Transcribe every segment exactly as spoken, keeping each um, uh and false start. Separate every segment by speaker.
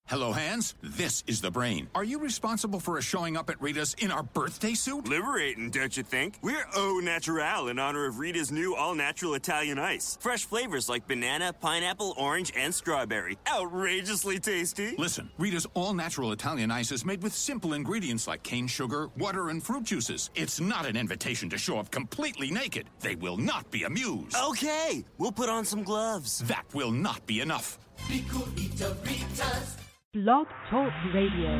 Speaker 1: Hello, Hans. This is the Brain. Are you responsible for us showing up at Rita's in our birthday suit?
Speaker 2: Liberating, don't you think? We're au naturel in honor of Rita's new all-natural Italian ice. Fresh flavors like banana, pineapple, orange, and strawberry. Outrageously tasty.
Speaker 1: Listen, Rita's all-natural Italian ice is made with simple ingredients like cane sugar, water, and fruit juices. It's not an invitation to show up completely naked. They will not be amused.
Speaker 2: Okay, we'll put on some gloves.
Speaker 1: That will not be enough.
Speaker 3: Be cool, eat a Rita's.
Speaker 4: Blog Talk Radio.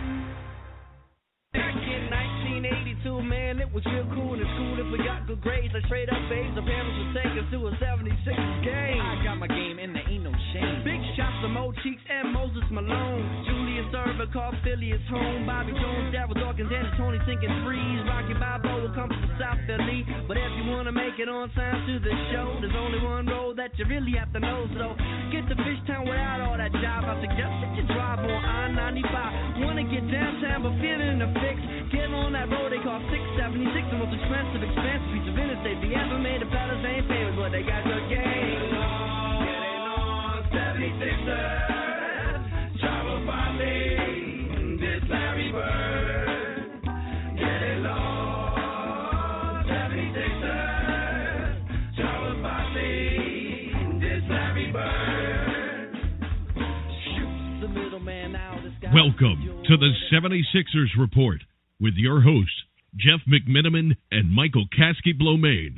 Speaker 5: Back in nineteen eighty-two, man, it was real cool in school if we got good grades. Like straight up A's, the parents would take us to a seventy-six game. I got my game and there ain't no shame. Big shots to Mo Cheeks and Moses Malone. Julius Erving called Phileas home. Bobby Jones, Darryl Dawkins, and Tony Sinking Freeze. Rocky Balboa comes from South Philly. But if you want to make it on time to the show, there's only one road that you really have to know. So get to Fishtown without all that jive. I suggest that you drive on I ninety-five. Want to get downtown but feeling in a fix. Get on that road they call six seventy-six. The most expensive, expensive piece of interstate they ever made. The fellas ain't famous, but they got good game. Getting on seventy-sixers. Travel by lane. This Larry Bird. Getting on seventy-sixers. Travel by lane. This Larry Bird. Shoots the middleman out.
Speaker 6: Welcome to the seventy-sixers Report with your hosts, Jeff McMiniman and Michael Kasky-Blomain.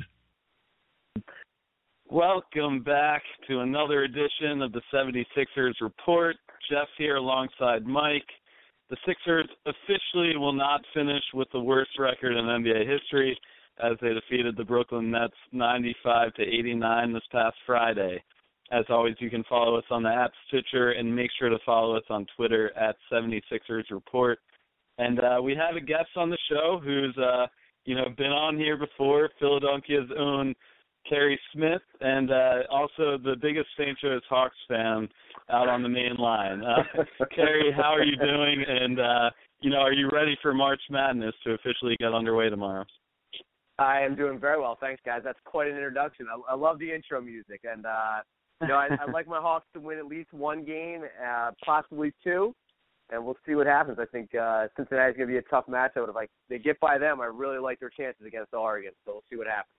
Speaker 7: Welcome back to another edition of the seventy-sixers Report. Jeff here alongside Mike. The Sixers officially will not finish with the worst record in N B A history as they defeated the Brooklyn Nets ninety-five to eighty-nine this past Friday. As always, you can follow us on the app Stitcher and make sure to follow us on Twitter at seventy-sixers Report. And uh, we have a guest on the show who's, uh, you know, been on here before, Philadelphia's own Kerry Smith, and uh, also the biggest Saint Joe's Hawks fan out on the main line. Uh, Kerry, how are you doing? And, uh, you know, are you ready for March Madness to officially get underway tomorrow?
Speaker 8: I am doing very well. Thanks, guys. That's quite an introduction. I, I love the intro music. And, uh, you know, I, I'd like my Hawks to win at least one game, uh, possibly two. And we'll see what happens. I think uh, Cincinnati's going to be a tough matchup. If I, they get by them, I really like their chances against Oregon. So we'll see what happens.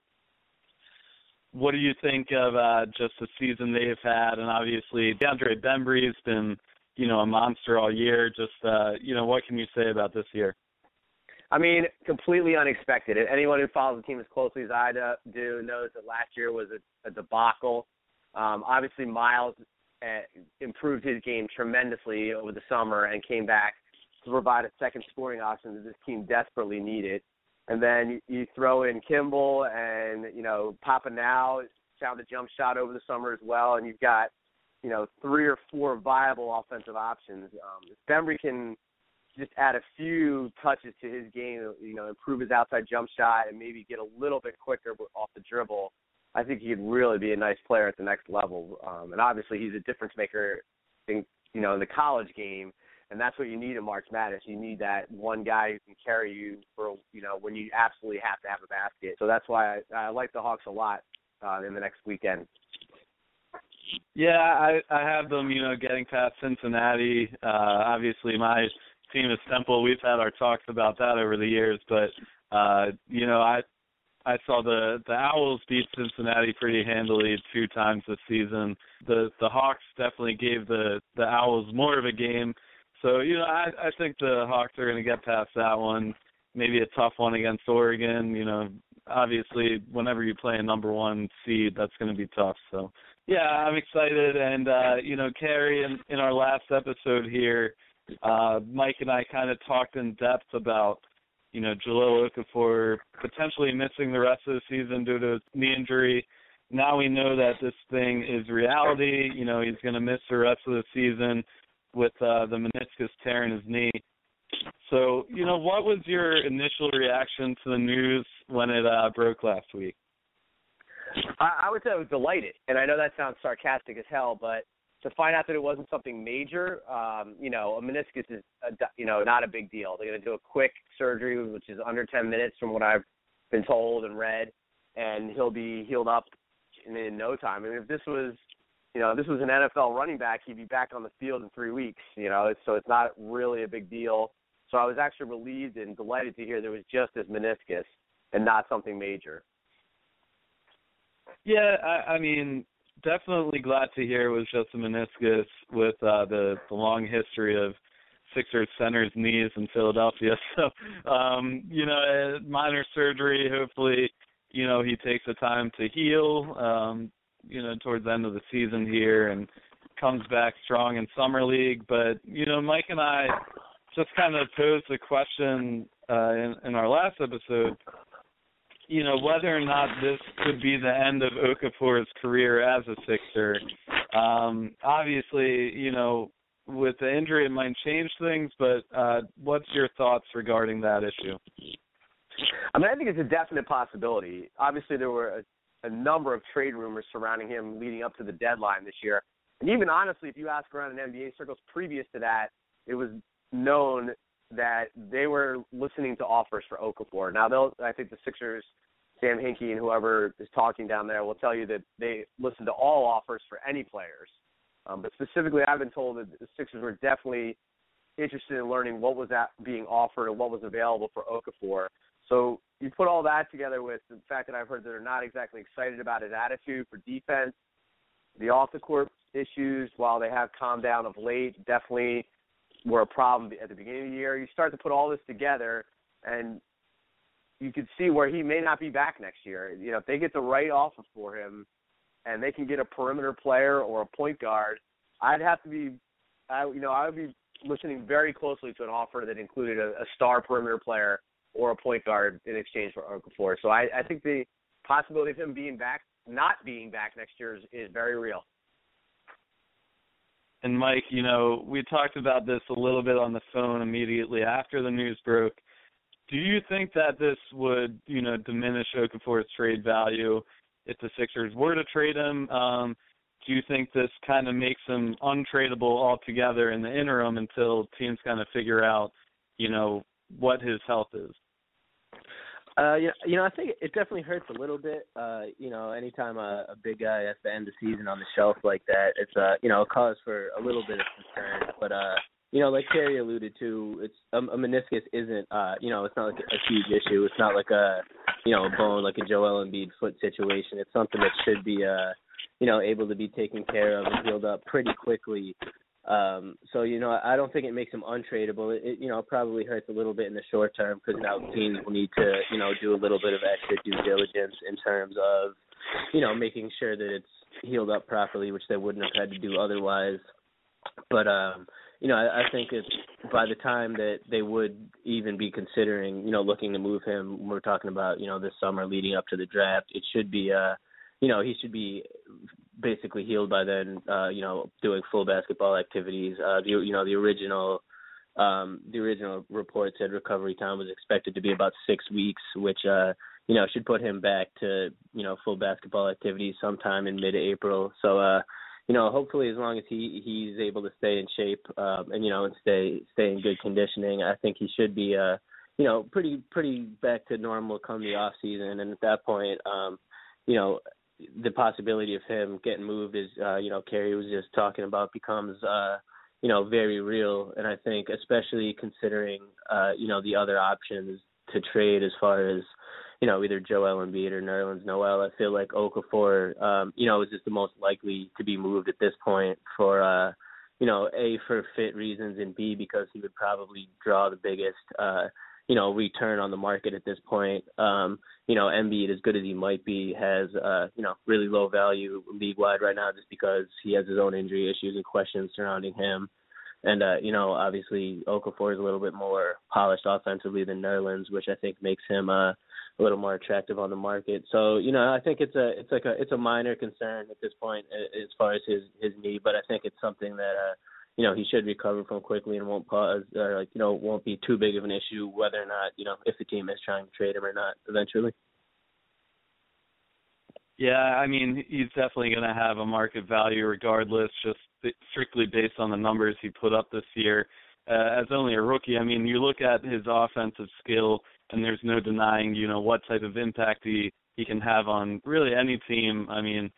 Speaker 7: What do you think of uh, just the season they've had? And obviously, DeAndre Bembry's been, you know, a monster all year. Just, uh, you know, what can you say about this year?
Speaker 8: I mean, completely unexpected. Anyone who follows the team as closely as I do knows that last year was a, a debacle. Um, obviously, Miles uh, improved his game tremendously over the summer and came back to provide a second scoring option that this team desperately needed. And then you, you throw in Kimball and, you know, Papa now found a jump shot over the summer as well. And you've got, you know, three or four viable offensive options. Um, if Bembry can just add a few touches to his game, you know, improve his outside jump shot and maybe get a little bit quicker off the dribble, I think he could really be a nice player at the next level. Um, and obviously he's a difference maker in, you know, in the college game. And that's what you need in March Madness. You need that one guy who can carry you for, you know, when you absolutely have to have a basket. So that's why I, I like the Hawks a lot uh, in the next weekend.
Speaker 7: Yeah, I, I have them, you know, getting past Cincinnati. Uh, obviously, my team is Temple. We've had our talks about that over the years. But, uh, you know, I I saw the, the Owls beat Cincinnati pretty handily two times this season. The the Hawks definitely gave the, the Owls more of a game. So, you know, I, I think the Hawks are going to get past that one. Maybe a tough one against Oregon. You know, obviously, whenever you play a number one seed, that's going to be tough. So, yeah, I'm excited. And, uh, you know, Kerry, in, in our last episode here, uh, Mike and I kind of talked in depth about, you know, Jahlil Okafor potentially missing the rest of the season due to knee injury. Now we know that this thing is reality. You know, he's going to miss the rest of the season with uh, the meniscus tear in his knee. So, you know, what was your initial reaction to the news when it uh, broke last week?
Speaker 8: I, I would say I was delighted, and I know that sounds sarcastic as hell, but to find out that it wasn't something major, um, you know, a meniscus is, a, you know, not a big deal. They're going to do a quick surgery, which is under ten minutes from what I've been told and read, and he'll be healed up in, in no time. I mean, if this was you know, if this was an N F L running back, he'd be back on the field in three weeks, you know, so it's not really a big deal. So I was actually relieved and delighted to hear there was just this meniscus and not something major.
Speaker 7: Yeah, I, I mean, definitely glad to hear it was just a meniscus with uh, the, the long history of Sixers center's knees in Philadelphia. So, um, you know, minor surgery, hopefully, you know, he takes the time to heal, um, you know, towards the end of the season here and comes back strong in Summer League. But, you know, Mike and I just kind of posed a question uh, in, in our last episode, you know, whether or not this could be the end of Okafor's career as a Sixer. Um, obviously, you know, with the injury, it might change things, but uh, what's your thoughts regarding that issue?
Speaker 8: I mean, I think it's a definite possibility. Obviously, there were a a number of trade rumors surrounding him leading up to the deadline this year. And even honestly, if you ask around in N B A circles previous to that, it was known that they were listening to offers for Okafor. Now, they'll, I think the Sixers, Sam Hinkie and whoever is talking down there will tell you that they listen to all offers for any players. Um, but specifically, I've been told that the Sixers were definitely interested in learning what was that being offered and what was available for Okafor. So you put all that together with the fact that I've heard that they're not exactly excited about his attitude for defense, the off-the-court issues, while they have calmed down of late, definitely were a problem at the beginning of the year. You start to put all this together, and you could see where he may not be back next year. You know, if they get the right offer for him and they can get a perimeter player or a point guard, I'd have to be, I, you know, I would be listening very closely to an offer that included a, a star perimeter player or a point guard in exchange for Okafor. So I, I think the possibility of him being back, not being back next year is, is very real.
Speaker 7: And Mike, you know, we talked about this a little bit on the phone immediately after the news broke. Do you think that this would, you know, diminish Okafor's trade value if the Sixers were to trade him? Um, do you think this kind of makes him untradeable altogether in the interim until teams kind of figure out, you know, what his health is?
Speaker 9: Uh, you know, you know, I think it definitely hurts a little bit. Uh, you know, anytime a, a big guy at the end of the season on the shelf like that, it's uh, you know, a cause for a little bit of concern. But uh, you know, like Terry alluded to, it's a, a meniscus isn't, uh, you know, it's not like a, a huge issue. It's not like a, you know, a bone like a Joel Embiid foot situation. It's something that should be, uh, you know, able to be taken care of and healed up pretty quickly. Um, so, you know, I don't think it makes him untradeable. It, it you know, probably hurts a little bit in the short term because now teams will need to, you know, do a little bit of extra due diligence in terms of, you know, making sure that it's healed up properly, which they wouldn't have had to do otherwise. But, um, you know, I, I think it's by the time that they would even be considering, you know, looking to move him, we're talking about, you know, this summer leading up to the draft, it should be, uh, you know, he should be basically healed by then, uh, you know, doing full basketball activities. Uh, the, you know, the original, um, the original report said recovery time was expected to be about six weeks, which, uh, you know, should put him back to, you know, full basketball activities sometime in mid-April. So, uh, you know, hopefully as long as he, he's able to stay in shape, um, and, you know, and stay, stay in good conditioning, I think he should be, uh, you know, pretty, pretty back to normal come the off season. And at that point, um, you know, the possibility of him getting moved is, uh, you know, Kerry was just talking about becomes, uh, you know, very real. And I think especially considering, uh, you know, the other options to trade as far as, you know, either Joel Embiid or Nerlens Noel, I feel like Okafor, um, you know, is just the most likely to be moved at this point for, uh, you know, A, for fit reasons, and B, because he would probably draw the biggest, uh, you know, return on the market at this point. Um, you know, Embiid, as good as he might be, has, uh, you know, really low value league-wide right now just because he has his own injury issues and questions surrounding him. And, uh, you know, obviously Okafor is a little bit more polished offensively than Nerlens, which I think makes him uh, a little more attractive on the market. So, you know, I think it's a it's like a it's a minor concern at this point as far as his, his knee, but I think it's something that, uh, you know, he should recover from quickly and won't pause, or like, you know, won't be too big of an issue whether or not, you know, if the team is trying to trade him or not eventually.
Speaker 7: Yeah, I mean, he's definitely going to have a market value regardless, just strictly based on the numbers he put up this year. Uh, as only a rookie, I mean, you look at his offensive skill, and there's no denying, you know, what type of impact he, he can have on really any team. I mean,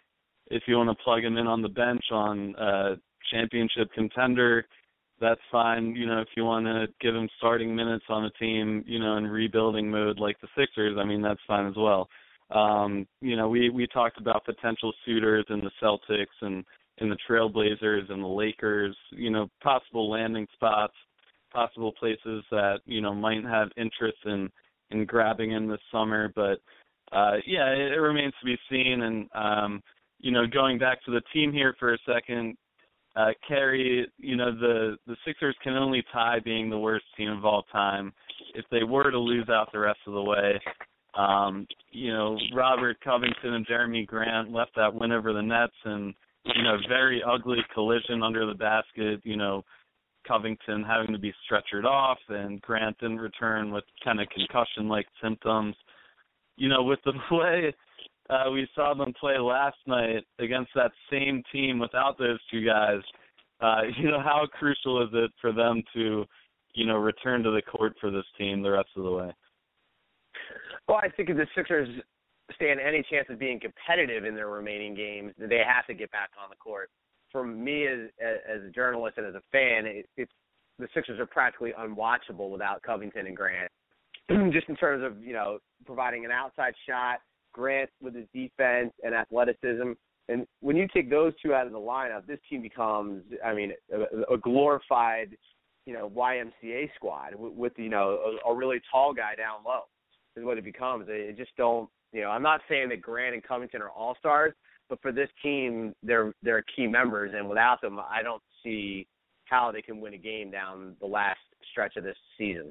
Speaker 7: if you want to plug him in on the bench on a championship contender, that's fine. You know, if you want to give him starting minutes on a team, you know, in rebuilding mode like the Sixers, I mean, that's fine as well. Um, you know, we, we talked about potential suitors in the Celtics and in the Trailblazers and the Lakers, you know, possible landing spots, possible places that, you know, might have interest in, in grabbing him this summer. But, uh, yeah, it, it remains to be seen. And, um, you know, going back to the team here for a second, uh, Carey, you know, the, the Sixers can only tie being the worst team of all time if they were to lose out the rest of the way. Um, you know, Robert Covington and Jeremy Grant left that win over the Nets and, you know, very ugly collision under the basket, you know, Covington having to be stretchered off and Grant didn't return with kind of concussion-like symptoms. You know, with the way uh, we saw them play last night against that same team without those two guys, uh, you know, how crucial is it for them to, you know, return to the court for this team the rest of the way?
Speaker 8: Well, I think if the Sixers stand any chance of being competitive in their remaining games, they have to get back on the court. For me as as a journalist and as a fan, it, it's the Sixers are practically unwatchable without Covington and Grant. Just in terms of, you know, providing an outside shot, Grant with his defense and athleticism. And when you take those two out of the lineup, this team becomes, I mean, a, a glorified, you know, Y M C A squad with, with you know, a, a really tall guy down low is what it becomes. It just don't, you know, I'm not saying that Grant and Covington are all-stars, but for this team, they're they're key members, and without them, I don't see how they can win a game down the last stretch of this season.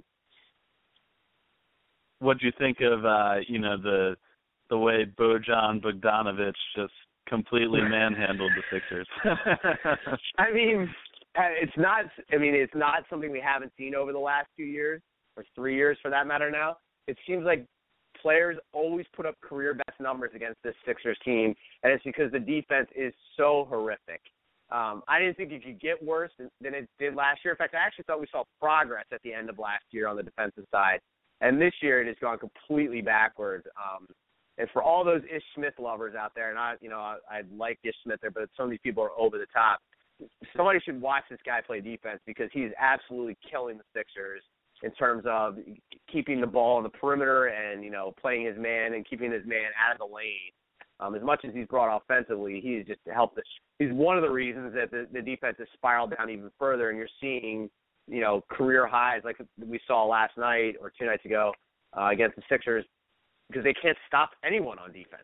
Speaker 7: What do you think of, uh, you know, the the way Bojan Bogdanovic just completely manhandled the Sixers?
Speaker 8: I mean, it's not. I mean, it's not something we haven't seen over the last two years or three years, for that matter. Now, it seems like players always put up career best numbers against this Sixers team, and it's because the defense is so horrific. Um, I didn't think it could get worse than, than it did last year. In fact, I actually thought we saw progress at the end of last year on the defensive side, and this year it has gone completely backwards. Um, and for all those Ish Smith lovers out there, and I, you know, I, I like Ish Smith there, but so many people are over the top. Somebody should watch this guy play defense because he's absolutely killing the Sixers in terms of keeping the ball on the perimeter and, you know, playing his man and keeping his man out of the lane. Um, as much as he's brought offensively, he's just helped us. He's one of the reasons that the, the defense has spiraled down even further, and you're seeing, you know, career highs like we saw last night or two nights ago uh, against the Sixers because they can't stop anyone on defense.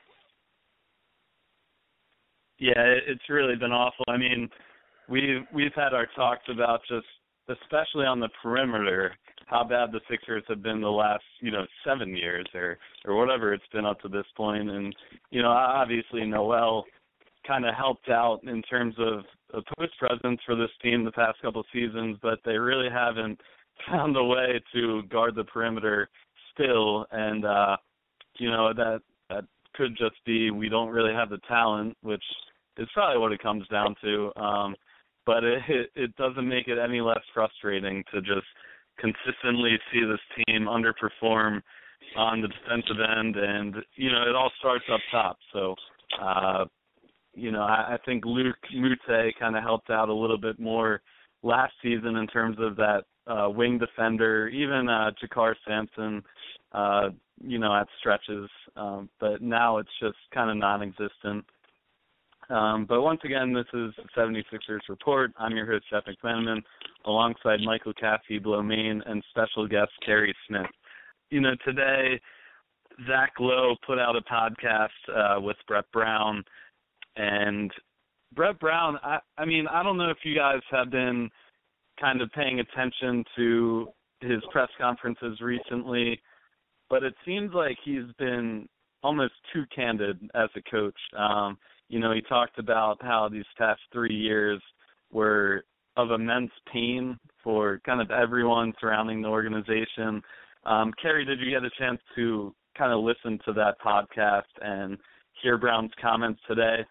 Speaker 7: Yeah, it's really been awful. I mean, we've, we've had our talks about just, especially on the perimeter, how bad the Sixers have been the last, you know, seven years or, or whatever it's been up to this point. And, you know, obviously Noel kind of helped out in terms of a post presence for this team the past couple of seasons, but they really haven't found a way to guard the perimeter still. And, uh, you know, that, that could just be we don't really have the talent, which is probably what it comes down to. Um, But it, it it doesn't make it any less frustrating to just consistently see this team underperform on the defensive end, and you know it all starts up top. So, uh, you know, I, I think Luke Mute kind of helped out a little bit more last season in terms of that uh, wing defender, even uh, Jakar Sampson, uh, you know, at stretches. Um, but now it's just kind of non-existent. Um, but once again, this is the seventy-sixers Report. I'm your host, Jeff McMenamin, alongside Michael Caskey-Blomain and special guest Carey Smith. You know, today, Zach Lowe put out a podcast uh, with Brett Brown, and Brett Brown, I, I mean, I don't know if you guys have been kind of paying attention to his press conferences recently, but it seems like he's been almost too candid as a coach. Um, You know, he talked about how these past three years were of immense pain for kind of everyone surrounding the organization. Um, Carey, did you get a chance to kind of listen to that podcast and hear Brown's comments today?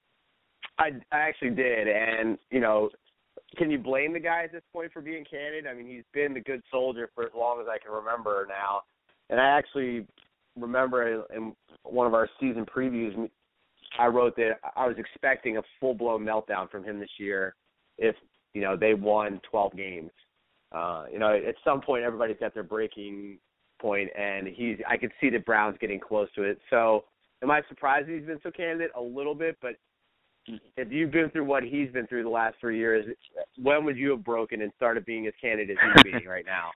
Speaker 8: I, I actually did, and, you know, can you blame the guy at this point for being candid? I mean, he's been the good soldier for as long as I can remember now. And I actually remember in one of our season previews I wrote that I was expecting a full-blown meltdown from him this year if, you know, they won twelve games. Uh, you know, at some point everybody's got their breaking point, and he's. I could see the Browns getting close to it. So am I surprised that he's been so candid? A little bit, but if you've been through what he's been through the last three years, when would you have broken and started being as candid as he's being right now?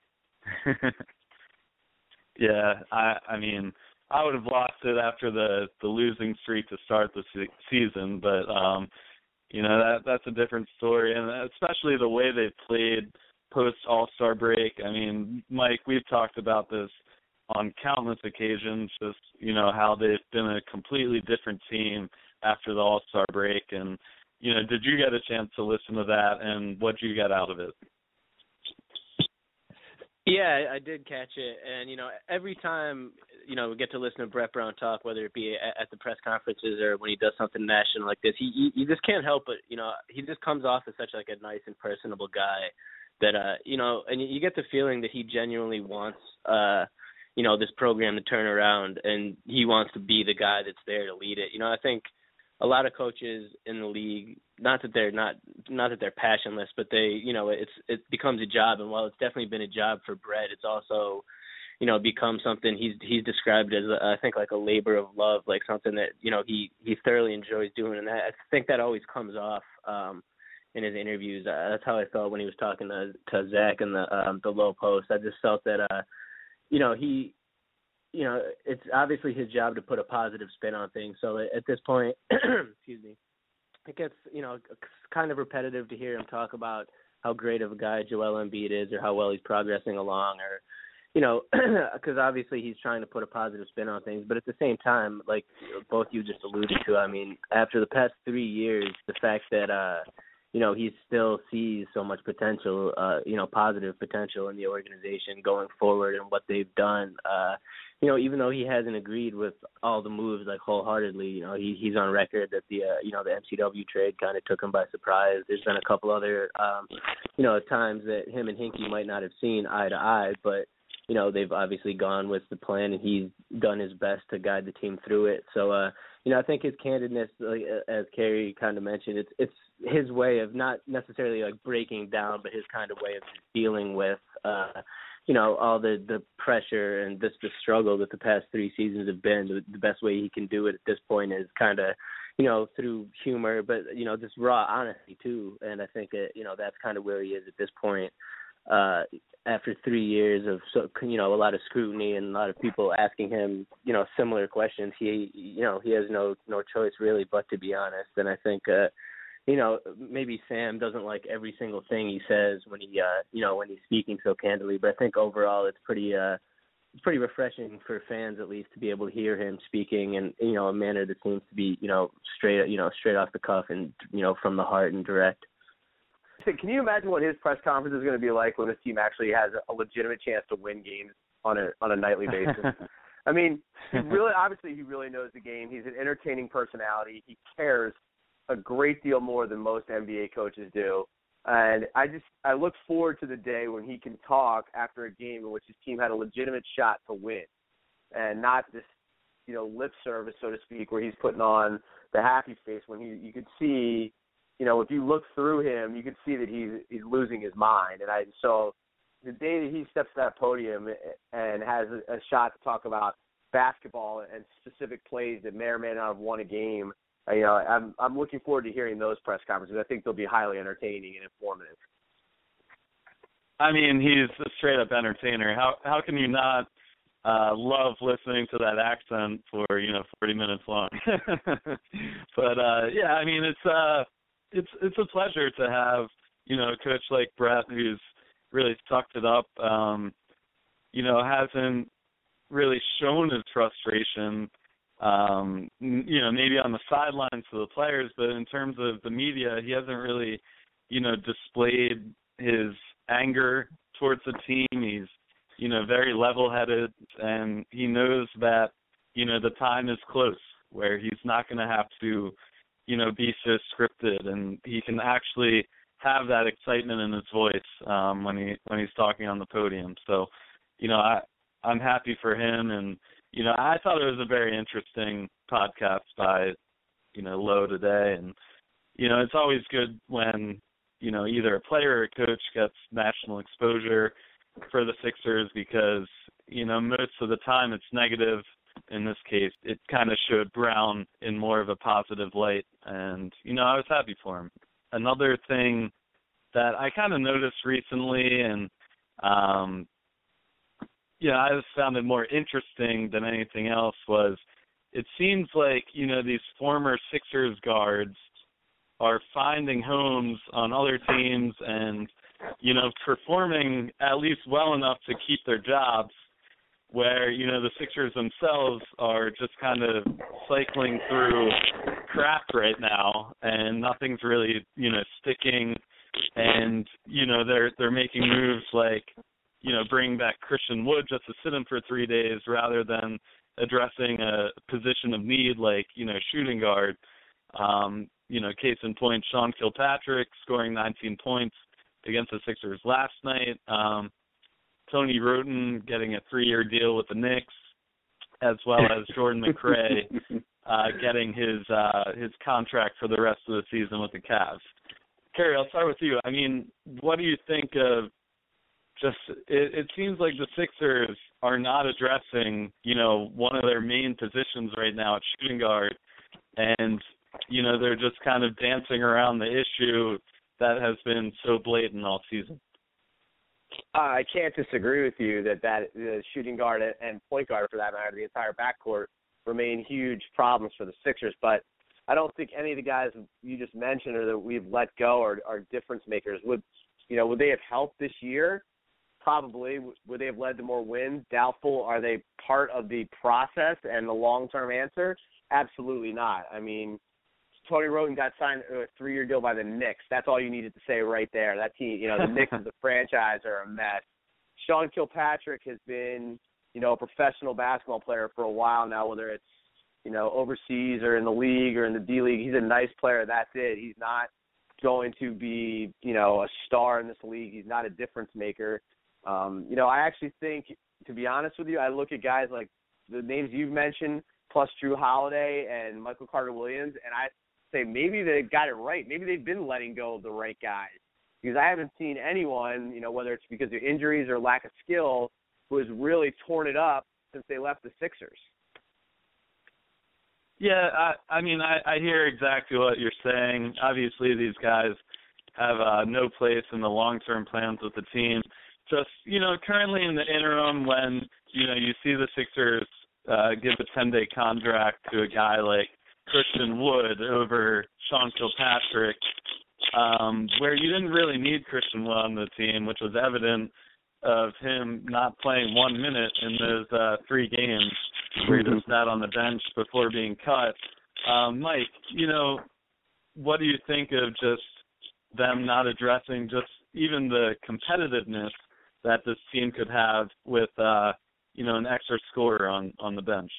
Speaker 7: Yeah, I, I mean, I would have lost it after the, the losing streak to start the se- season, but um, you know that that's a different story, and especially the way they played post All-Star break. I mean, Mike, we've talked about this on countless occasions. Just you know how they've been a completely different team after the All-Star break, and you know, did you get a chance to listen to that, and what did you get out of it?
Speaker 9: Yeah, I did catch it, and you know, every time you know we get to listen to Brett Brown talk, whether it be at the press conferences or when he does something national like this, he you just can't help but you know he just comes off as such like a nice and personable guy that uh you know, and you get the feeling that he genuinely wants uh you know this program to turn around, and he wants to be the guy that's there to lead it. You know, I think a lot of coaches in the league, not that they're not not that they're passionless, but they, you know, it's it becomes a job, and while it's definitely been a job for Brett, it's also, you know, become something he's he's described as a, I think like a labor of love, like something that you know he he thoroughly enjoys doing, and that, I think that always comes off um, in his interviews. Uh, that's how I felt when he was talking to to Zach in the um, the Low Post. I just felt that uh, you know he. You know, it's obviously his job to put a positive spin on things. So at this point, excuse me, it gets, you know, kind of repetitive to hear him talk about how great of a guy Joel Embiid is or how well he's progressing along or, you know, because obviously he's trying to put a positive spin on things. But at the same time, like both you just alluded to, I mean, after the past three years, the fact that, uh, you know, he still sees so much potential, uh, you know, positive potential in the organization going forward and what they've done. Uh, you know, even though he hasn't agreed with all the moves like wholeheartedly, you know, he, he's on record that the, uh, you know, the M C W trade kind of took him by surprise. There's been a couple other, um, you know, times that him and Hinkie might not have seen eye to eye, but, you know, they've obviously gone with the plan and he's done his best to guide the team through it. So, uh, you know, I think his candidness, like, as Carrie kind of mentioned, it's it's his way of not necessarily like breaking down, but his kind of way of dealing with, uh, you know, all the, the pressure and this the struggle that the past three seasons have been. The, the best way he can do it at this point is kind of, you know, through humor, but, you know, just raw honesty too. And I think, it, you know, that's kind of where he is at this point. Uh, after three years of, so, you know, a lot of scrutiny and a lot of people asking him, you know, similar questions, he, you know, he has no, no choice really but to be honest. And I think, uh, you know, maybe Sam doesn't like every single thing he says when he, uh, you know, when he's speaking so candidly, but I think overall it's pretty, uh, it's pretty refreshing for fans at least to be able to hear him speaking in, you know, a manner that seems to be, you know, straight, you know, straight off the cuff and, you know, from the heart and direct.
Speaker 8: Can you imagine what his press conference is going to be like when his team actually has a legitimate chance to win games on a on a nightly basis? I mean, he really, obviously, he really knows the game. He's an entertaining personality. He cares a great deal more than most N B A coaches do. And I just I look forward to the day when he can talk after a game in which his team had a legitimate shot to win, and not this, you know, lip service, so to speak, where he's putting on the happy face when he you could see. You know, if you look through him, you can see that he's he's losing his mind. And I so the day that he steps to that podium and has a, a shot to talk about basketball and specific plays that may or may not have won a game, you know, I'm I'm looking forward to hearing those press conferences. I think they'll be highly entertaining and informative.
Speaker 7: I mean, he's a straight up entertainer. How how can you not uh, love listening to that accent for, you know, forty minutes long? But uh, yeah, I mean, it's uh. It's it's a pleasure to have, you know, a coach like Brett who's really sucked it up, um, you know, hasn't really shown his frustration, um, you know, maybe on the sidelines to the players, but in terms of the media, he hasn't really, you know, displayed his anger towards the team. He's, you know, very level-headed, and he knows that, you know, the time is close where he's not going to have to, you know, be so scripted, and he can actually have that excitement in his voice um, when he when he's talking on the podium. So, you know, I I'm happy for him, and you know, I thought it was a very interesting podcast by you know, low today. And, you know, it's always good when, you know, either a player or a coach gets national exposure for the Sixers because, you know, most of the time it's negative. In this case, it kind of showed Brown in more of a positive light. And, you know, I was happy for him. Another thing that I kind of noticed recently, and, um, yeah, I just found it more interesting than anything else, was it seems like, you know, these former Sixers guards are finding homes on other teams and, you know, performing at least well enough to keep their jobs, where, you know, the Sixers themselves are just kind of cycling through crap right now, and nothing's really, you know, sticking. And, you know, they're they're making moves like, you know, bringing back Christian Wood just to sit him for three days rather than addressing a position of need like, you know, shooting guard. Um, you know, case in point, Sean Kilpatrick scoring nineteen points against the Sixers last night. Um, Tony Wroten getting a three-year deal with the Knicks, as well as Jordan McRae uh, getting his uh, his contract for the rest of the season with the Cavs. Kerry, I'll start with you. I mean, what do you think of just it, it seems like the Sixers are not addressing, you know, one of their main positions right now at shooting guard, and, you know, they're just kind of dancing around the issue that has been so blatant all season.
Speaker 8: Uh, I can't disagree with you that that the shooting guard and point guard, for that matter, the entire backcourt remain huge problems for the Sixers. But I don't think any of the guys you just mentioned or that we've let go are, are difference makers. Would you know? Would they have helped this year? Probably. Would they have led to more wins? Doubtful. Are they part of the process and the long-term answer? Absolutely not. I mean, Tony Wroten got signed a three-year deal by the Knicks. That's all you needed to say right there. That team, you know, the Knicks as a franchise are a mess. Sean Kilpatrick has been, you know, a professional basketball player for a while now, whether it's, you know, overseas or in the league or in the D-League. He's a nice player. That's it. He's not going to be, you know, a star in this league. He's not a difference maker. Um, you know, I actually think, to be honest with you, I look at guys like the names you've mentioned, plus Drew Holiday and Michael Carter-Williams, and I say maybe they got it right. Maybe they've been letting go of the right guys, because I haven't seen anyone, you know, whether it's because of injuries or lack of skill, who has really torn it up since they left the Sixers.
Speaker 7: Yeah, I, I mean, I, I hear exactly what you're saying. Obviously, these guys have uh, no place in the long-term plans with the team. Just, you know, currently in the interim when, you know, you see the Sixers uh, give a ten-day contract to a guy like Christian Wood over Sean Kilpatrick, um, where you didn't really need Christian Wood on the team, which was evident of him not playing one minute in those uh, three games where he just sat on the bench before being cut. Um, Mike, you know, what do you think of just them not addressing just even the competitiveness that this team could have with, uh, you know, an extra scorer on, on the bench?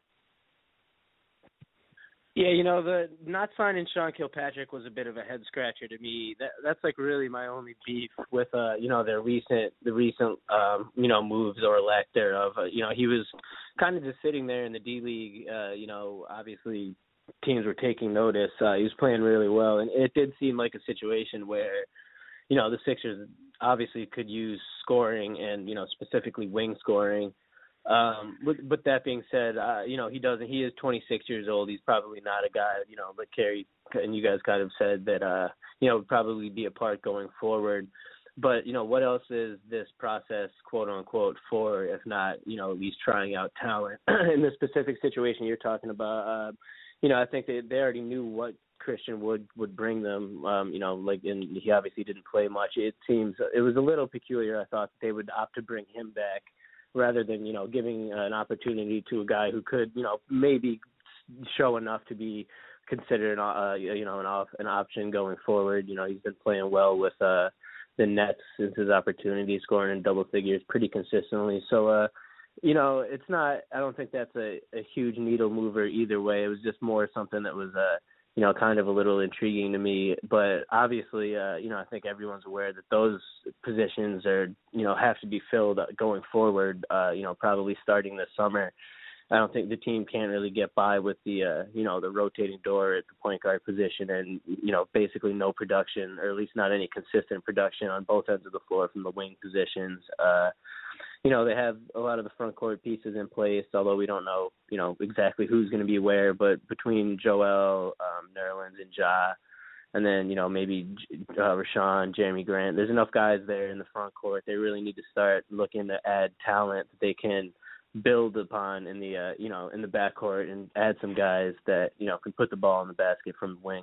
Speaker 9: Yeah, you know, the not signing Sean Kilpatrick was a bit of a head scratcher to me. That that's like really my only beef with uh, you know, their recent the recent um, you know, moves or lack thereof. Uh, you know, he was kind of just sitting there in the D League. Uh, you know, obviously teams were taking notice. Uh, he was playing really well, and it did seem like a situation where, you know, the Sixers obviously could use scoring and, you know, specifically wing scoring. Um, but, but that being said, uh, you know, he doesn't, he is twenty-six years old. He's probably not a guy, you know, like Kerry and you guys kind of said that, uh, you know, would probably be a part going forward. But, you know, what else is this process, quote unquote, for, if not, you know, at least trying out talent in the specific situation you're talking about? Uh, you know, I think they, they already knew what Christian Wood would bring them, um, you know, like, and he obviously didn't play much. It seems, it was a little peculiar. I thought they would opt to bring him back rather than, you know, giving an opportunity to a guy who could, you know, maybe show enough to be considered, uh, you know, an off, an option going forward. You know, he's been playing well with uh, the Nets since his opportunity, scoring in double figures pretty consistently. So, uh, you know, it's not, I don't think that's a, a huge needle mover either way. It was just more something that was, uh, you know, kind of a little intriguing to me. But obviously, uh, you know, I think everyone's aware that those positions are, you know, have to be filled going forward, uh, you know, probably starting this summer. I don't think the team can really get by with the, uh, you know, the rotating door at the point guard position and, you know, basically no production, or at least not any consistent production on both ends of the floor from the wing positions. Uh, you know, they have a lot of the front court pieces in place, although we don't know, you know, exactly who's going to be where. But between Joel, um, Nerlens, and Ja, and then, you know, maybe uh, Rashawn, Jeremy Grant, there's enough guys there in the front court. They really need to start looking to add talent that they can build upon in the, uh, you know, in the backcourt, and add some guys that, you know, can put the ball in the basket from the wing.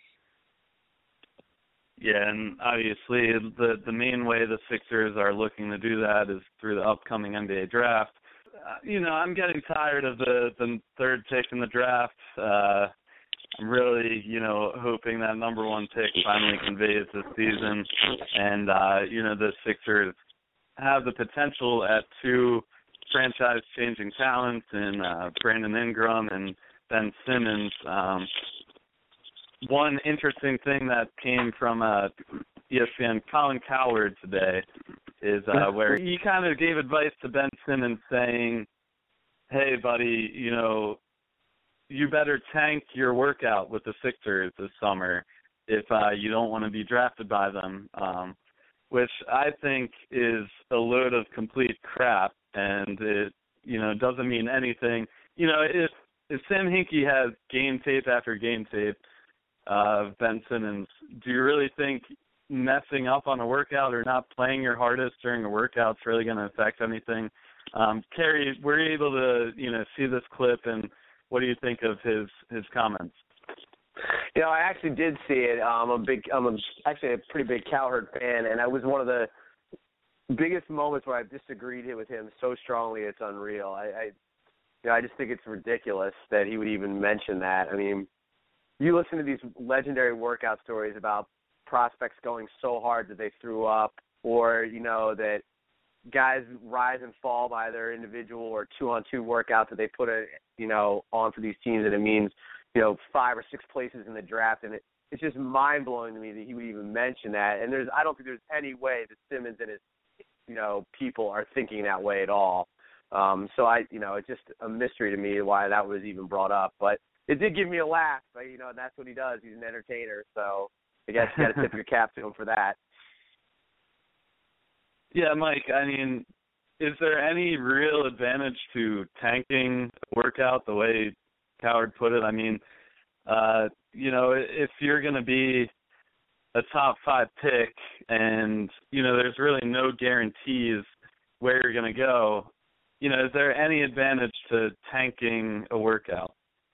Speaker 7: Yeah, and obviously the the main way the Sixers are looking to do that is through the upcoming N B A draft. Uh, you know, I'm getting tired of the, the third pick in the draft. Uh, I'm really, you know, hoping that number one pick finally conveys this season. And, uh, you know, the Sixers have the potential at two franchise-changing talents in uh, Brandon Ingram and Ben Simmons. Um, One interesting thing that came from uh, E S P N, Colin Cowherd today, is uh, where he kind of gave advice to Ben Simmons saying, hey, buddy, you know, you better tank your workout with the Sixers this summer if uh, you don't want to be drafted by them, um, which I think is a load of complete crap, and it, you know, doesn't mean anything. You know, if, if Sam Hinkie has game tape after game tape of uh, Ben Simmons, do you really think messing up on a workout or not playing your hardest during a workout is really going to affect anything? Um, Carrie, were you able to, you know, see this clip, and what do you think of his, his comments?
Speaker 8: You know, I actually did see it. Um, I'm a big, I'm a, actually a pretty big Cowherd fan, and it was one of the biggest moments where I've disagreed with him so strongly it's unreal. I, I, you know, I just think it's ridiculous that he would even mention that. I mean, you listen to these legendary workout stories about prospects going so hard that they threw up, or, you know, that guys rise and fall by their individual or two-on-two workouts that they put, a, you know, on for these teams, and it means, you know, five or six places in the draft. And it, it's just mind-blowing to me that he would even mention that. And there's, I don't think there's any way that Simmons and his, you know, people are thinking that way at all. Um, so, I, you know, it's just a mystery to me why that was even brought up. But it did give me a laugh, but, you know, that's what he does. He's an entertainer, so I guess you got to tip your cap to him for that.
Speaker 7: Yeah, Mike, I mean, is there any real advantage to tanking a workout the way Cowherd put it? I mean, uh, you know, if you're going to be a top five pick and, you know, there's really no guarantees where you're going to go, you know, is there any advantage to tanking a workout?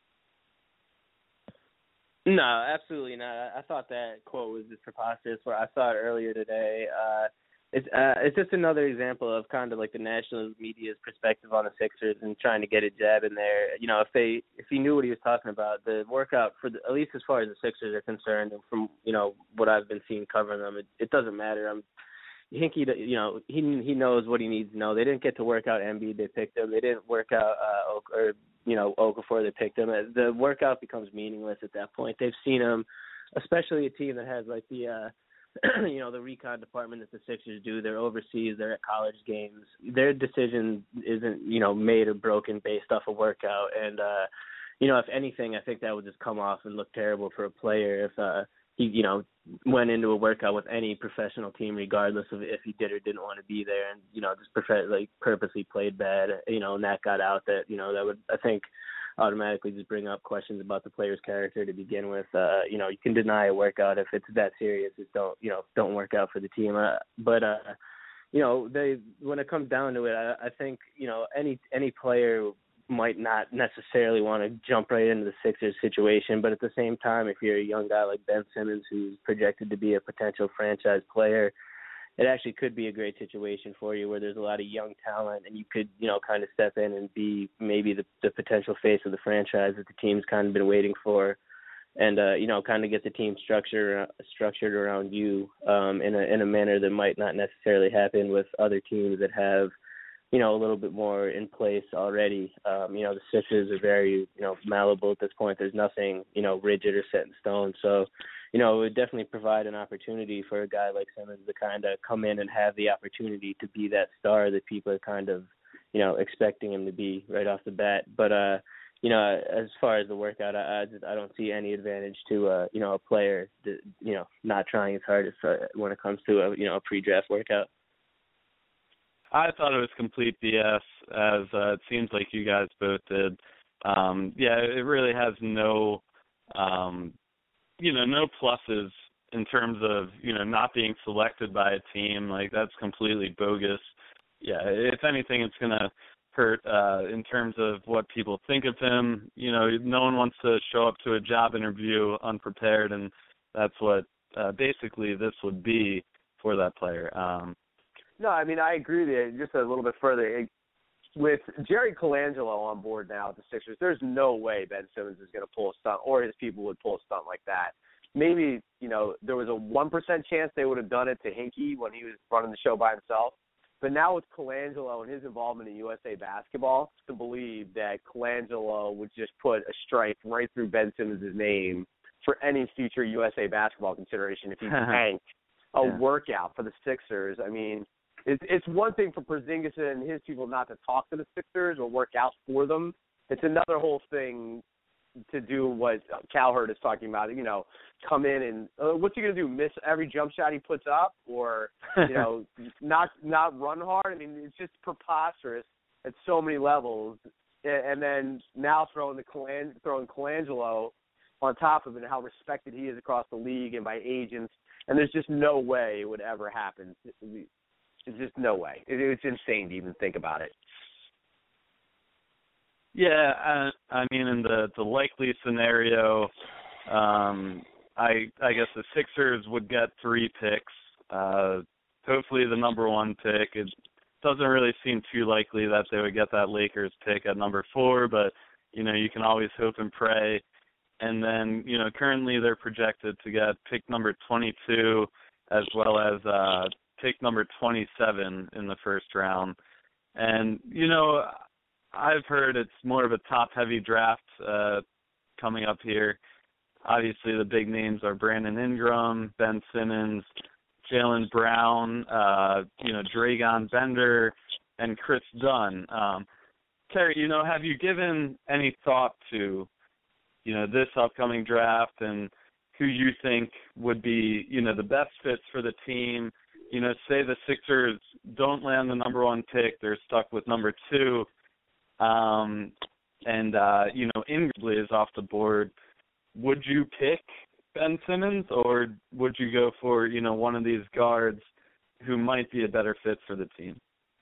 Speaker 9: No, absolutely not. I thought that quote was just preposterous. Where I saw it earlier today. Uh, it's uh, it's just another example of kind of like the national media's perspective on the Sixers and trying to get a jab in there. You know, if they if he knew what he was talking about, the workout for the, at least as far as the Sixers are concerned, and from, you know, what I've been seeing covering them, it, it doesn't matter. I'm Hinkie, you know, he he knows what he needs to know. They didn't get to work out Embiid. They picked him. They didn't work out uh, or. you know, Okafor, they picked him. The workout becomes meaningless at that point. They've seen him, especially a team that has like the, uh, you know, the recon department that the Sixers do. They're overseas. They're at college games. Their decision isn't, you know, made or broken based off a workout. And, uh, you know, if anything, I think that would just come off and look terrible for a player if uh, he, you know, went into a workout with any professional team, regardless of if he did or didn't want to be there, and, you know, just prefer, like purposely played bad, you know, and that got out. That, you know, that would, I think, automatically just bring up questions about the player's character to begin with. Uh, you know, you can deny a workout if it's that serious. Just don't, you know, don't work out for the team. Uh, but, uh, you know, they when it comes down to it, I, I think, you know, any any player might not necessarily want to jump right into the Sixers situation, but at the same time, if you're a young guy like Ben Simmons who's projected to be a potential franchise player, it actually could be a great situation for you where there's a lot of young talent and you could, you know, kind of step in and be maybe the, the potential face of the franchise that the team's kind of been waiting for, and, uh, you know, kind of get the team structured structured around you um, in a in a manner that might not necessarily happen with other teams that have, you know, a little bit more in place already. Um, you know, the Sixers are very, you know, malleable at this point. There's nothing, you know, rigid or set in stone. So, you know, it would definitely provide an opportunity for a guy like Simmons to kind of come in and have the opportunity to be that star that people are kind of, you know, expecting him to be right off the bat. But uh, you know, as far as the workout, I I, just, I don't see any advantage to uh, you know, a player that, you know, not trying as hard as uh, when it comes to a, you know, a pre-draft workout.
Speaker 7: I thought it was complete B S, as uh, it seems like you guys both did. Um, yeah, it really has no, um, you know, no pluses in terms of, you know, not being selected by a team. Like, that's completely bogus. Yeah, if anything, it's going to hurt uh, in terms of what people think of him. You know, no one wants to show up to a job interview unprepared, and that's what uh, basically this would be for that player. Um,
Speaker 8: no, I mean, I agree with you. Just a little bit further. It, with Jerry Colangelo on board now with the Sixers, there's no way Ben Simmons is going to pull a stunt, or his people would pull a stunt like that. Maybe, you know, there was a one percent chance they would have done it to Hinkie when he was running the show by himself. But now with Colangelo and his involvement in U S A basketball, to believe that Colangelo would just put a strike right through Ben Simmons' name for any future U S A basketball consideration if he tanked a yeah. workout for the Sixers. I mean, it's, it's one thing for Porzingis and his people not to talk to the Sixers or work out for them. It's another whole thing to do what Cowherd is talking about, you know, come in and uh, what's he going to do, miss every jump shot he puts up, or, you know, not not run hard? I mean, it's just preposterous at so many levels. And then now throwing the Colang- throwing Colangelo on top of it and how respected he is across the league and by agents, and there's just no way it would ever happen. It's just no way. It, it's insane to even think about it.
Speaker 7: Yeah, I, I mean, in the, the likely scenario, um, I I guess the Sixers would get three picks. Uh, hopefully the number one pick. It doesn't really seem too likely that they would get that Lakers pick at number four, but, you know, you can always hope and pray. And then, you know, currently they're projected to get pick number twenty-two as well as uh, pick number twenty-seven in the first round. And, you know, I've heard it's more of a top-heavy draft uh, coming up here. Obviously, the big names are Brandon Ingram, Ben Simmons, Jaylen Brown, uh, you know, Dragan Bender, and Chris Dunn. Um, Terry, you know, have you given any thought to, you know, this upcoming draft and who you think would be, you know, the best fits for the team? You know, say the Sixers don't land the number one pick, they're stuck with number two. Um, and, uh, you know, Ingram is off the board. Would you pick Ben Simmons, or would you go for, you know, one of these guards who might be a better fit for the team?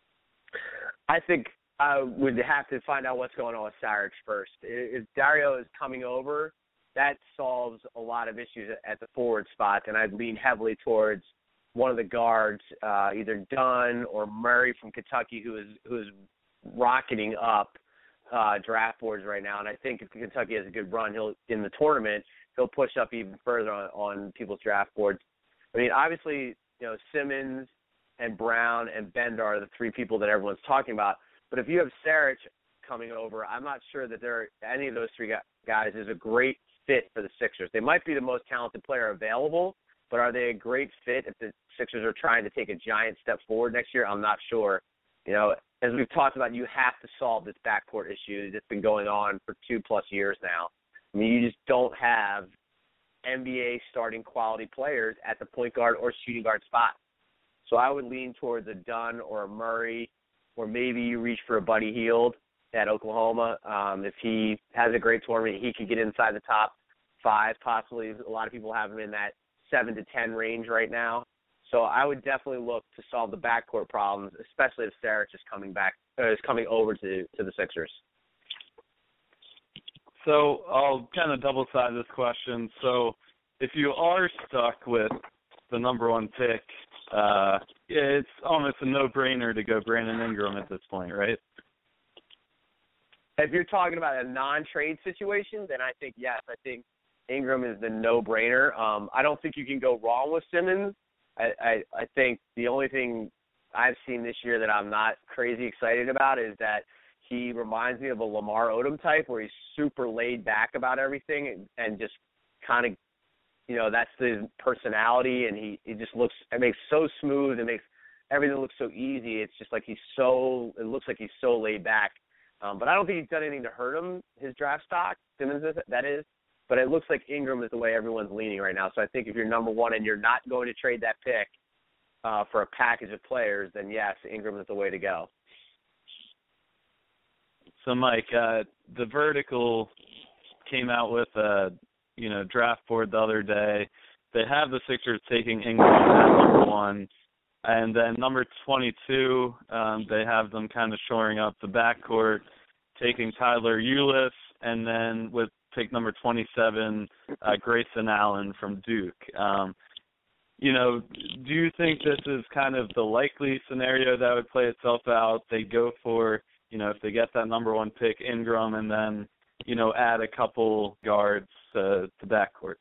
Speaker 8: I think I would have to find out what's going on with Saric first. If Dario is coming over, that solves a lot of issues at the forward spot, and I'd lean heavily towards one of the guards, uh, either Dunn or Murray from Kentucky, who is who is rocketing up uh, draft boards right now. And I think if Kentucky has a good run, he'll in the tournament, he'll push up even further on, on people's draft boards. I mean, obviously, you know, Simmons and Brown and Bender are the three people that everyone's talking about. But if you have Saric coming over, I'm not sure that there any of those three guys is a great fit for the Sixers. They might be the most talented player available, but are they a great fit if the Sixers are trying to take a giant step forward next year? I'm not sure. You know, as we've talked about, you have to solve this backcourt issue that's been going on for two-plus years now. I mean, you just don't have N B A starting quality players at the point guard or shooting guard spot. So I would lean towards a Dunn or a Murray, or maybe you reach for a Buddy Hield at Oklahoma. Um, if he has a great tournament, he could get inside the top five, possibly. A lot of people have him in that seven to ten range right now. So I would definitely look to solve the backcourt problems, especially if Saric is coming back, uh, is coming over to to the Sixers.
Speaker 7: So I'll kind of double-side this question. So if you are stuck with the number one pick, uh, it's almost a no-brainer to go Brandon Ingram at this point, right?
Speaker 8: If you're talking about a non-trade situation, then I think, yes, I think Ingram is the no-brainer. Um, I don't think you can go wrong with Simmons. I, I, I think the only thing I've seen this year that I'm not crazy excited about is that he reminds me of a Lamar Odom type, where he's super laid back about everything and, and just kind of, you know, that's his personality, and he, he just looks, it makes so smooth and makes everything looks so easy. It's just like he's so – it looks like he's so laid back. Um, but I don't think he's done anything to hurt him, his draft stock, Simmons, that is. But it looks like Ingram is the way everyone's leaning right now. So I think if you're number one and you're not going to trade that pick uh, for a package of players, then yes, Ingram is the way to go.
Speaker 7: So, Mike, uh, the Vertical came out with a you know draft board the other day. They have the Sixers taking Ingram at number one, and then number twenty-two, um, they have them kind of shoring up the backcourt, taking Tyler Ulis, and then with pick number twenty-seven, uh, Grayson Allen from Duke. Um, you know, do you think this is kind of the likely scenario that would play itself out? They go for, you know, if they get that number one pick, Ingram, and then, you know, add a couple guards to the backcourt?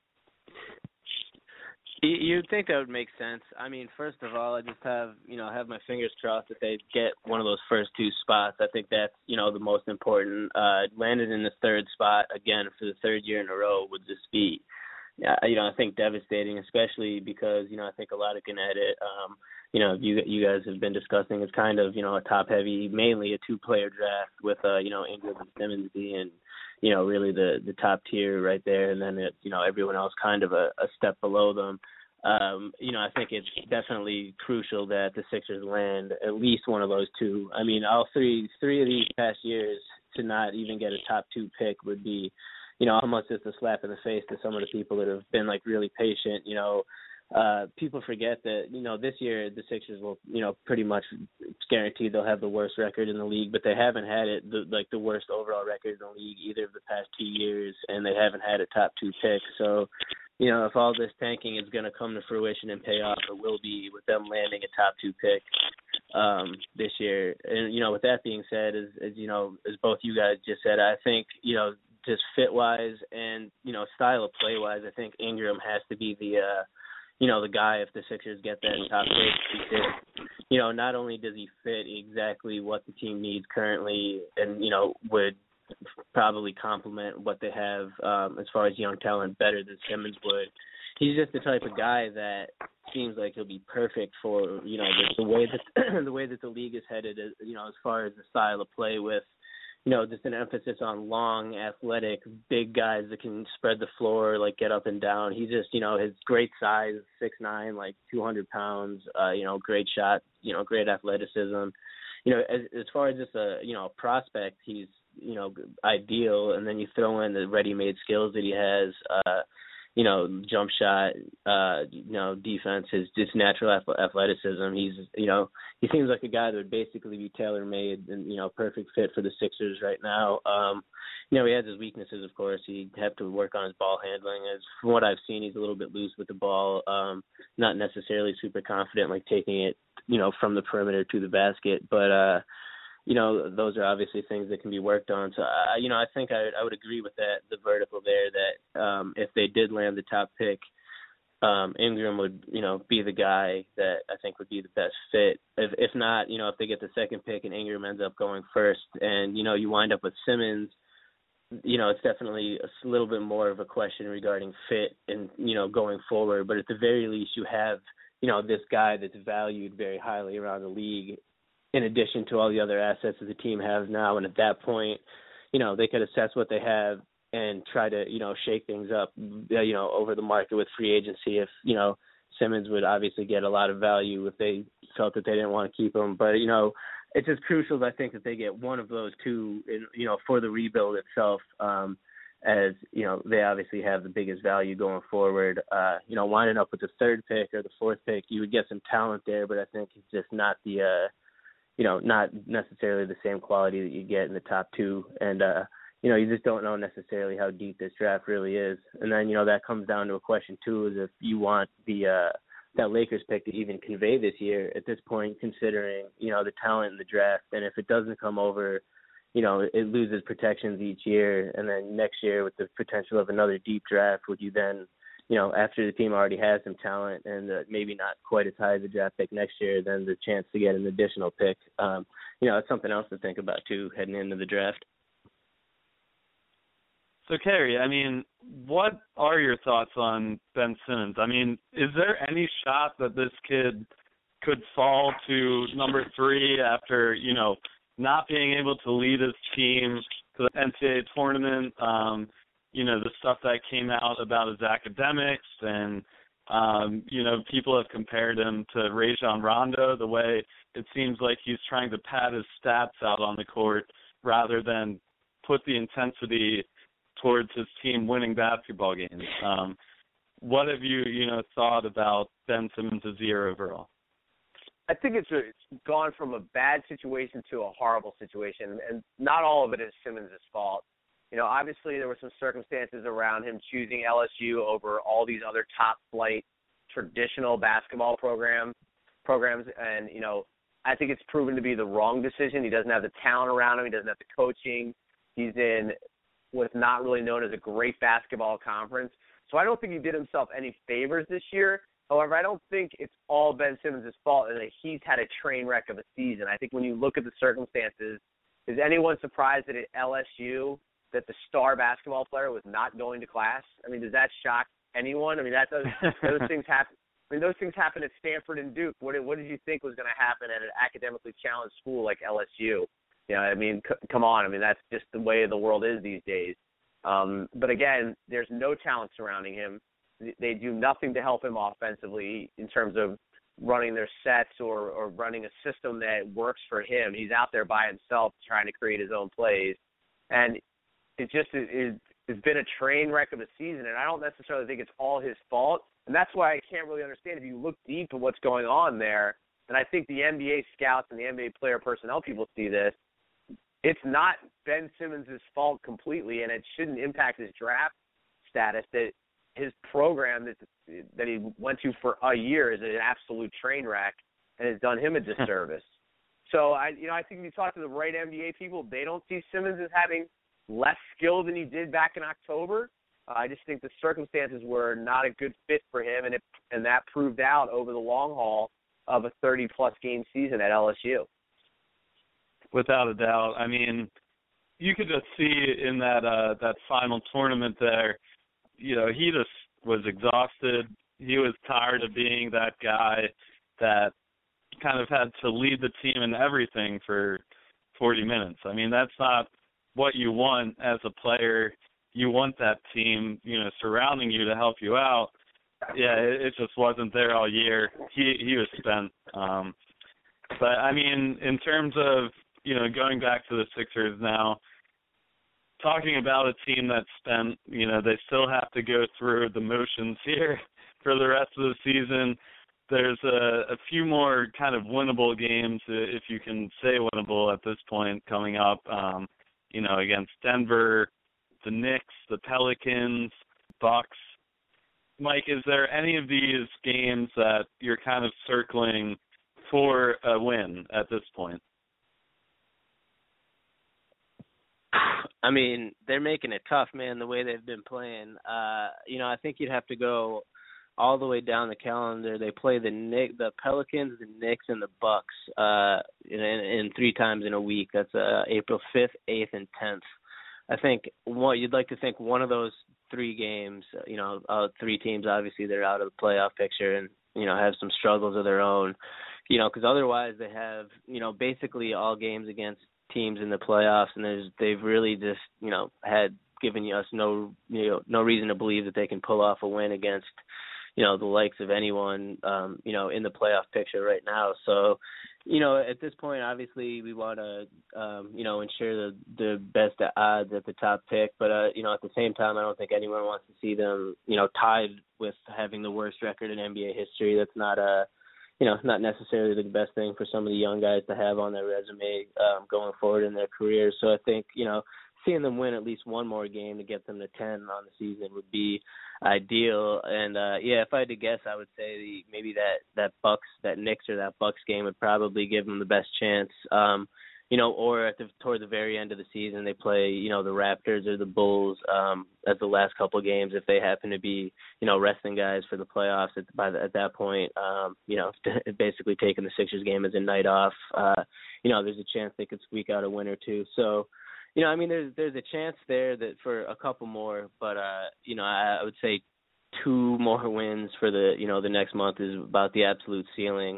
Speaker 9: You'd think that would make sense. I mean, first of all, I just have, you know, have my fingers crossed that they get one of those first two spots. I think that's, you know, the most important. Uh, landed in the third spot, again, for the third year in a row would just be, uh, you know, I think devastating, especially because, you know, I think a lot of can edit. Um, you know, you you guys have been discussing, it's kind of, you know, a top-heavy, mainly a two-player draft with, uh, you know, Ingram and Simmons being, you know, really the, the top tier right there, and then, it, you know, everyone else kind of a, a step below them. Um, you know, I think it's definitely crucial that the Sixers land at least one of those two. I mean, all three three of these past years to not even get a top two pick would be, you know, almost just a slap in the face to some of the people that have been, like, really patient, you know. Uh, people forget that, you know, this year the Sixers will, you know, pretty much guaranteed they'll have the worst record in the league, but they haven't had it, the, like, the worst overall record in the league either of the past two years, and they haven't had a top two pick. So, you know, if all this tanking is going to come to fruition and pay off, it will be with them landing a top two pick um, this year. And, you know, with that being said, as, as, you know, as both you guys just said, I think, you know, just fit-wise and, you know, style of play-wise, I think Ingram has to be the, uh, you know, the guy if the Sixers get that top pick. Because, you know, not only does he fit exactly what the team needs currently and, you know, would probably complement what they have um, as far as young talent better than Simmons would. He's just the type of guy that seems like he'll be perfect for, you know, the, the way that the way that the league is headed, you know, as far as the style of play with, you know, just an emphasis on long, athletic, big guys that can spread the floor, like get up and down. He's just, you know, his great size, six nine, like two hundred pounds, uh, you know, great shot, you know, great athleticism. You know, as, as far as just a, you know, prospect, he's, you know, ideal. And then you throw in the ready-made skills that he has, uh, you know, jump shot, uh, you know, defense, his just natural athleticism. He's, you know, he seems like a guy that would basically be tailor-made and, you know, perfect fit for the Sixers right now. Um, you know, he has his weaknesses, of course. He'd have to work on his ball handling. As from what I've seen, he's a little bit loose with the ball, um, not necessarily super confident, like taking it, you know, from the perimeter to the basket. But, uh, you know, those are obviously things that can be worked on. So, uh, you know, I think I, I would agree with that, the vertical there, that um, if they did land the top pick, um, Ingram would, you know, be the guy that I think would be the best fit. If, if not, you know, if they get the second pick and Ingram ends up going first and, you know, you wind up with Simmons, you know, it's definitely a little bit more of a question regarding fit and, you know, going forward. But at the very least, you have, you know, this guy that's valued very highly around the league, in addition to all the other assets that the team has now. And at that point, you know, they could assess what they have and try to, you know, shake things up, you know, over the market with free agency. If, you know, Simmons would obviously get a lot of value if they felt that they didn't want to keep him. But, you know, it's just crucial, I think, that they get one of those two, in, you know, for the rebuild itself, um, as, you know, they obviously have the biggest value going forward. Uh, you know, winding up with the third pick or the fourth pick, you would get some talent there, but I think it's just not the, uh, you know, not necessarily the same quality that you get in the top two. And, uh, you know, you just don't know necessarily how deep this draft really is. And then, you know, that comes down to a question, too, is if you want the uh, that Lakers pick to even convey this year at this point, considering, you know, the talent in the draft. And if it doesn't come over, you know, it loses protections each year. And then next year with the potential of another deep draft, would you then, you know, after the team already has some talent and uh, maybe not quite as high as a draft pick next year, then the chance to get an additional pick, um, you know, it's something else to think about, too, heading into the draft.
Speaker 7: So, Kerry, I mean, what are your thoughts on Ben Simmons? I mean, is there any shot that this kid could fall to number three after, you know, not being able to lead his team to the N C double A tournament. Um, you know, the stuff that came out about his academics and, um, you know, people have compared him to Rajon Rondo, the way it seems like he's trying to pad his stats out on the court rather than put the intensity towards his team winning basketball games. Um, what have you, you know, thought about Ben Simmons' year overall?
Speaker 8: I think it's, a, it's gone from a bad situation to a horrible situation, and not all of it is Simmons' fault. You know, obviously there were some circumstances around him choosing L S U over all these other top-flight traditional basketball program, programs, and, you know, I think it's proven to be the wrong decision. He doesn't have the talent around him. He doesn't have the coaching. He's in what's not really known as a great basketball conference. So I don't think he did himself any favors this year. However, I don't think it's all Ben Simmons' fault and that he's had a train wreck of a season. I think when you look at the circumstances, is anyone surprised that at L S U that the star basketball player was not going to class? I mean, does that shock anyone? I mean, that does, those things happen. I mean, those things happen at Stanford and Duke. What did, what did you think was going to happen at an academically challenged school like L S U? You know, I mean, c- come on. I mean, that's just the way the world is these days. Um, but again, there's no talent surrounding him. They do nothing to help him offensively in terms of running their sets or, or running a system that works for him. He's out there by himself trying to create his own plays. And it just is, it's been a train wreck of a season, and I don't necessarily think it's all his fault. And that's why I can't really understand if you look deep at what's going on there, and I think the N B A scouts and the N B A player personnel people see this, it's not Ben Simmons' fault completely, and it shouldn't impact his draft status that his program that that he went to for a year is an absolute train wreck and has done him a disservice. So, I you know, I think if you talk to the right N B A people, they don't see Simmons as having less skill than he did back in October. Uh, I just think the circumstances were not a good fit for him, and it and that proved out over the long haul of a thirty-plus game season at L S U.
Speaker 7: Without a doubt. I mean, you could just see in that uh, that final tournament there, you know, he just was exhausted. He was tired of being that guy that kind of had to lead the team in everything for forty minutes. I mean, that's not what you want as a player. You want that team, you know, surrounding you to help you out. Yeah, it, it just wasn't there all year. He he was spent. Um, but, I mean, in terms of, you know, going back to the Sixers now, talking about a team that's spent, you know, they still have to go through the motions here for the rest of the season. There's a, a few more kind of winnable games, if you can say winnable at this point, coming up, um, you know, against Denver, the Knicks, the Pelicans, Bucks. Mike, is there any of these games that you're kind of circling for a win at this point?
Speaker 9: I mean, they're making it tough, man, the way they've been playing. Uh, you know, I think you'd have to go all the way down the calendar. They play the Knicks, the Pelicans, the Knicks, and the Bucks uh, in, in three times in a week. That's uh, April fifth, eighth, and tenth. I think what you'd like to think one of those three games, you know, uh, three teams, obviously they're out of the playoff picture and, you know, have some struggles of their own, you know, because otherwise they have, you know, basically all games against teams in the playoffs, and there's, they've really just, you know, had given us no, you know, no reason to believe that they can pull off a win against, you know, the likes of anyone, um, you know, in the playoff picture right now. So, you know, at this point, obviously we want to, um, you know, ensure the, the best odds at the top pick. But, uh, you know, at the same time, I don't think anyone wants to see them, you know, tied with having the worst record in N B A history. That's not a, you know, not necessarily the best thing for some of the young guys to have on their resume um, going forward in their careers. So I think, you know, seeing them win at least one more game to get them to ten on the season would be ideal. And, uh, yeah, if I had to guess, I would say the, maybe that, that Bucks, that Knicks or that Bucks game would probably give them the best chance. Um, you know, or at the, toward the very end of the season, they play, you know, the Raptors or the Bulls um, at the last couple of games if they happen to be, you know, resting guys for the playoffs at, by the, at that point, um, you know, basically taking the Sixers game as a night off. Uh, you know, there's a chance they could squeak out a win or two. So, you know, I mean, there's there's a chance there that for a couple more, but, uh, you know, I, I would say two more wins for the, you know, the next month is about the absolute ceiling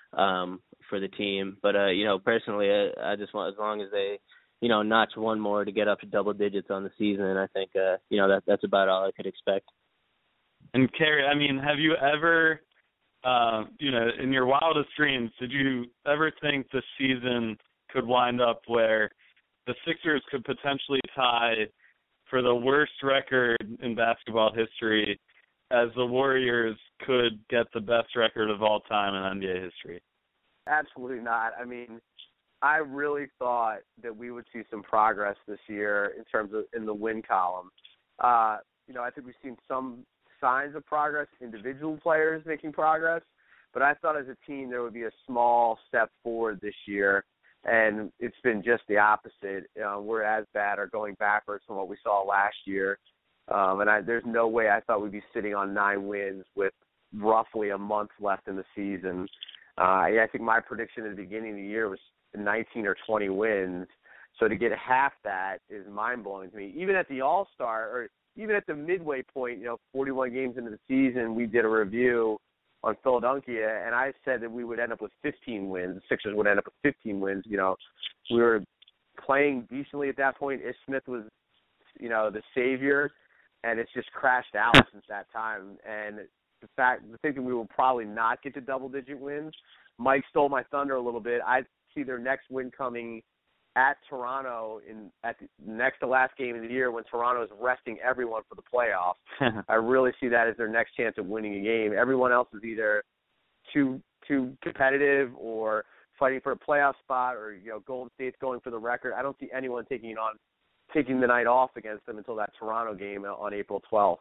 Speaker 9: um, for the team. But uh, you know, personally, I, I just want as long as they, you know, notch one more to get up to double digits on the season. And I think uh, you know that that's about all I could expect.
Speaker 7: And Kerry, I mean, have you ever, uh, you know, in your wildest dreams, did you ever think the season could wind up where the Sixers could potentially tie for the worst record in basketball history, as the Warriors could get the best record of all time in N B A history?
Speaker 8: Absolutely not. I mean, I really thought that we would see some progress this year in terms of in the win column. Uh, you know, I think we've seen some signs of progress, individual players making progress, but I thought as a team there would be a small step forward this year, and it's been just the opposite. Uh, we're as bad or going backwards from what we saw last year, um, and I, there's no way I thought we'd be sitting on nine wins with roughly a month left in the season. Uh, I think my prediction at the beginning of the year was nineteen or twenty wins. So to get half that is mind-blowing to me. Even at the All-Star, or even at the midway point, you know, forty-one games into the season, we did a review on Philadelphia, and I said that we would end up with fifteen wins. The Sixers would end up with fifteen wins. You know, we were playing decently at that point. Ish Smith was, you know, the savior, and it's just crashed out since that time. And the fact, the thinking we will probably not get to double-digit wins, Mike stole my thunder a little bit. I see their next win coming at Toronto in at the next to last game of the year when Toronto is resting everyone for the playoffs. I really see that as their next chance of winning a game. Everyone else is either too too competitive or fighting for a playoff spot, or you know Golden State's going for the record. I don't see anyone taking it on taking the night off against them until that Toronto game on April twelfth.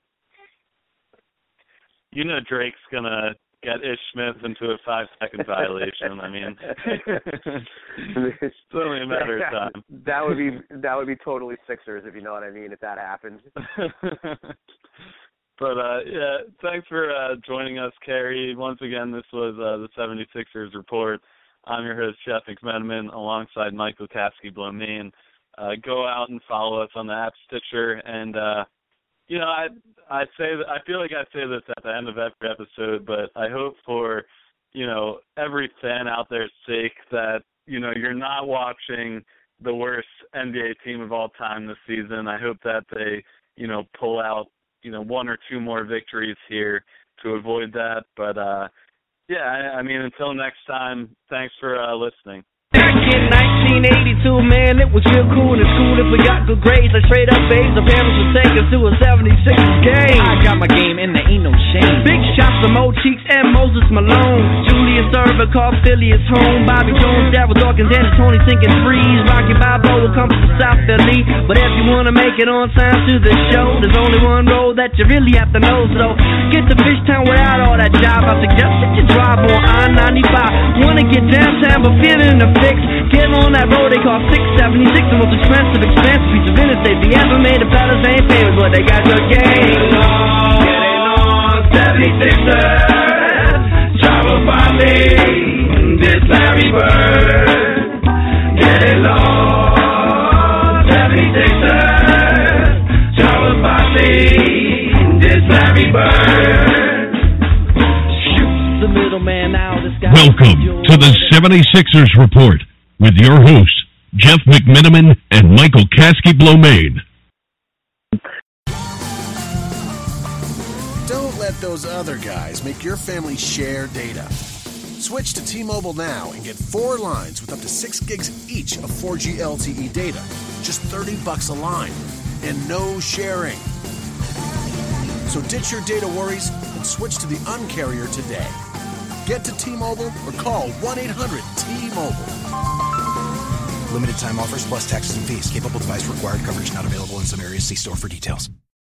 Speaker 7: You know Drake's gonna get Ish Smith into a five-second violation. I mean, it's only a matter of time.
Speaker 8: That would be that would be totally Sixers, if you know what I mean, if that happened.
Speaker 7: But, uh, yeah, thanks for uh, joining us, Kerry. Once again, this was uh, the seventy-sixers Report. I'm your host, Jeff McMenamin, alongside Michael Kasky-Blomain. Uh, go out and follow us on the app Stitcher, and uh, you know, I I say that, I feel like I say this at the end of every episode, but I hope for, you know, every fan out there's sake that, you know, you're not watching the worst N B A team of all time this season. I hope that they, you know, pull out, you know, one or two more victories here to avoid that. But, uh, yeah, I, I mean, until next time, thanks for uh, listening.
Speaker 5: Back in nineteen eighty-two, man, it was real cool in school if we got good grades. Like straight up A's, the parents would take us to a seventy-sixers game. I got my game and there ain't no shame. Big shots to Mo Cheeks and Moses Malone. Julius Erving called Philly his home. Bobby Jones, Daryl Dawkins, and Tony sinking threes. Rocky Balboa comes from South Philly. But if you want to make it on time to the show, there's only one road that you really have to know. So get to Fishtown without all that jive. I suggest that you drive on I ninety-five. Want to get downtown but feeling the fix. Get on that road they call six seventy-six, the most expensive, expensive piece of interstate they ever made. The fellas ain't famous, but they got your game on. Getting on seventy-sixers, travel by me, this Larry Bird. Getting on seventy-sixers, travel by me, this Larry Bird. Shoot the middleman now. This guy.
Speaker 6: Welcome to the seventy-sixers Report with your hosts, Jeff McMenamin and Michael Kasky-Blomain.
Speaker 10: Don't let those other guys make your family share data. Switch to T-Mobile now and get four lines with up to six gigs each of four G L T E data. Just thirty bucks a line and no sharing. So ditch your data worries and switch to the Un-carrier today. Get to T-Mobile or call one eight hundred T Mobile.
Speaker 11: Limited time offers plus taxes and fees. Capable device required. Coverage not available in some areas. See store for details.